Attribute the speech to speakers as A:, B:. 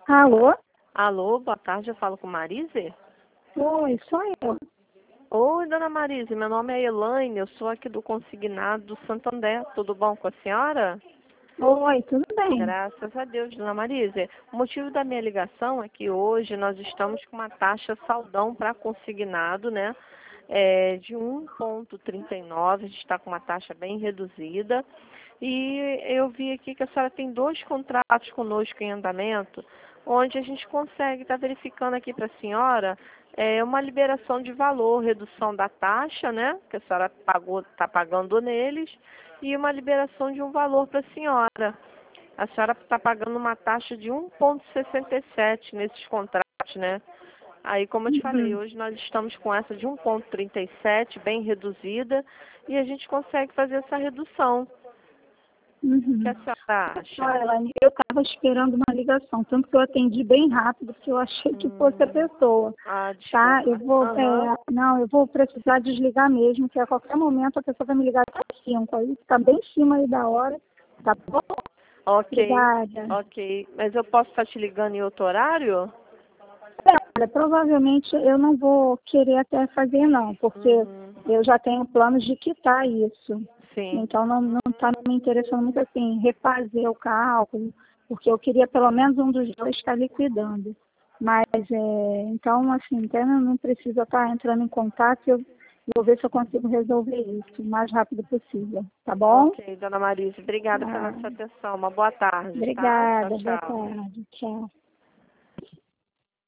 A: Alô?
B: Alô, boa tarde, eu falo com Marise?
A: Oi, sou eu.
B: Oi, dona Marise, meu nome é Elaine, eu sou aqui do Consignado do Santander, tudo bom com a senhora?
A: Oi, tudo bem?
B: Graças a Deus, dona Marise. O motivo da minha ligação é que hoje nós estamos com uma taxa saldão para consignado, né? De 1,39, a gente está com uma taxa bem reduzida. E eu vi aqui que a senhora tem 2 contratos conosco em andamento, onde a gente consegue estar verificando aqui para a senhora uma liberação de valor, redução da taxa, né? Que a senhora está pagando neles, e uma liberação de um valor para a senhora. A senhora está pagando uma taxa de 1,67 nesses contratos, né? Aí, como eu te falei,
A: Uhum.
B: hoje nós estamos com essa de 1,37, bem reduzida, e a gente consegue fazer essa redução. O que
A: Uhum.
B: a senhora acha?
A: Olha, Elaine, eu estava esperando uma ligação, tanto que eu atendi bem rápido, porque eu achei que fosse a pessoa, tá?
B: Desculpa. Aham.
A: Não, eu vou precisar desligar mesmo, que a qualquer momento a pessoa vai me ligar até às 5, aí está bem em cima aí da hora, tá bom?
B: Ok,
A: Obrigada.
B: ok. Mas eu posso estar te ligando em outro horário?
A: Olha, provavelmente eu não vou querer até fazer não, porque
B: Uhum.
A: eu já tenho planos de quitar isso.
B: Sim.
A: Então não está me interessando muito assim, refazer o cálculo, porque eu queria pelo menos um dos dois estar liquidando. Mas então assim, até não precisa estar entrando em contato, eu vou ver se eu consigo resolver isso o mais rápido possível, tá bom?
B: Ok, dona Marise, obrigada pela
A: Ah,
B: sua atenção. Uma boa tarde, tá? Tchau,
A: obrigada, boa
B: tchau.
A: tarde, tchau.